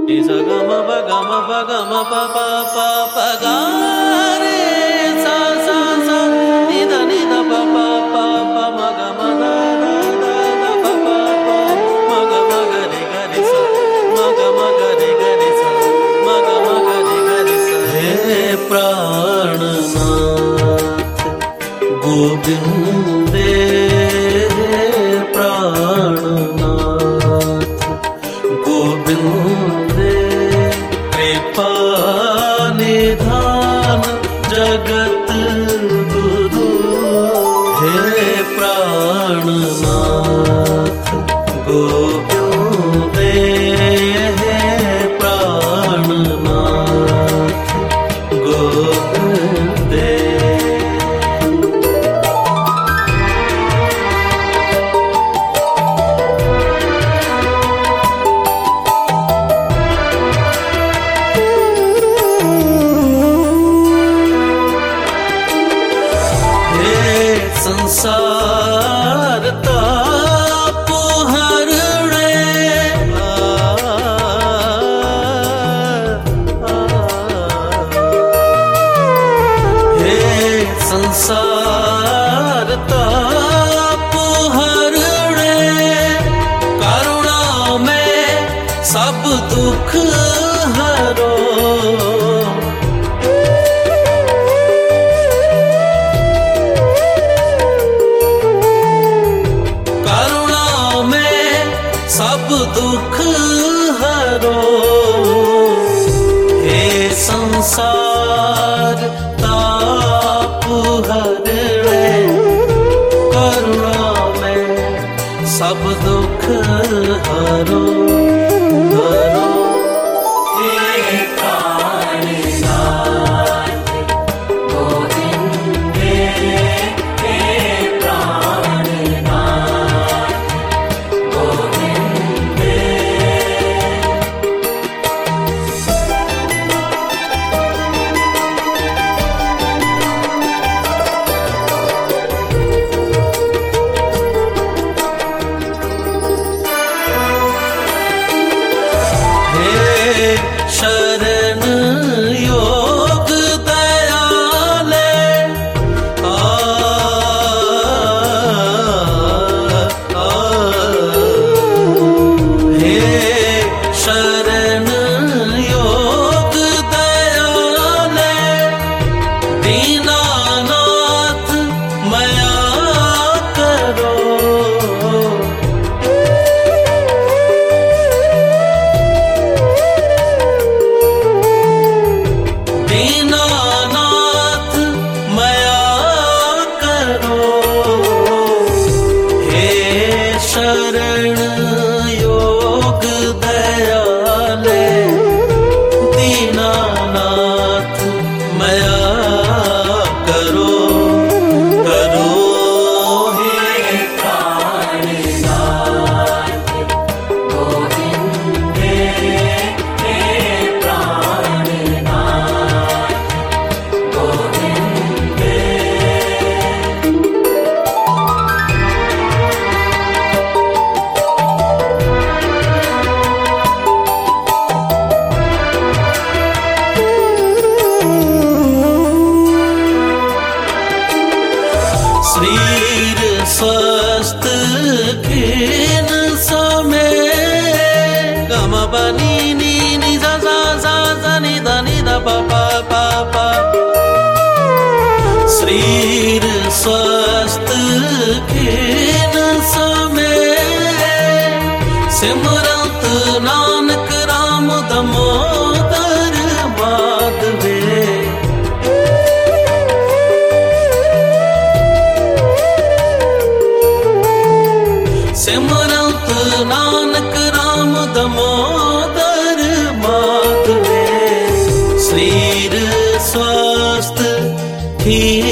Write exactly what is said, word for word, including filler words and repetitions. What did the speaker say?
Ni sa ga ma pa ga ma pa ga ma pa pa pa pa ga re sa sa sa ni da ni da pa pa pa pa ma ga ma da da da da pa pa pa ma ga ma ga re ga re sa ma ga ma ga re ga re sa ma ga ma ga re ga re sa हे प्राणनाथ गोविंदे प्राणनाथ गोविंदे कृपा निधान जगत गुरु हे प्राणनाथ गोविंदे हे प्राणनाथ गोविंदे संसार ताप हरणे हे संसार ताप हरणे करुणा में सब दुख हरो सब दुख हरो हे संसार ताप हरणे करुणा में सब दुख हरो हरो हे प्राणनाथ गोविंदे हे प्राणनाथ गोविंदे शरण योग दयाले आ, आ, हे शरण योग दयाले दीनानाथ मया करो दीनानाथ मया करो हे शरण योग दयाले दीनानाथ मया करो करो हे प्राणनाथ गोविंदे हे प्राणनाथ गोविंदे शरीर स्वस्थ खीन समय गम बनी नी नी सा सा सा सा नि दा नि दा पा पा पा पा शरीर स्वस्थ खीन समय सिमरत नानक राम दमोदर माधवे सिमरत नानक राम दमोदर माधवे शरीर स्वस्थ खीन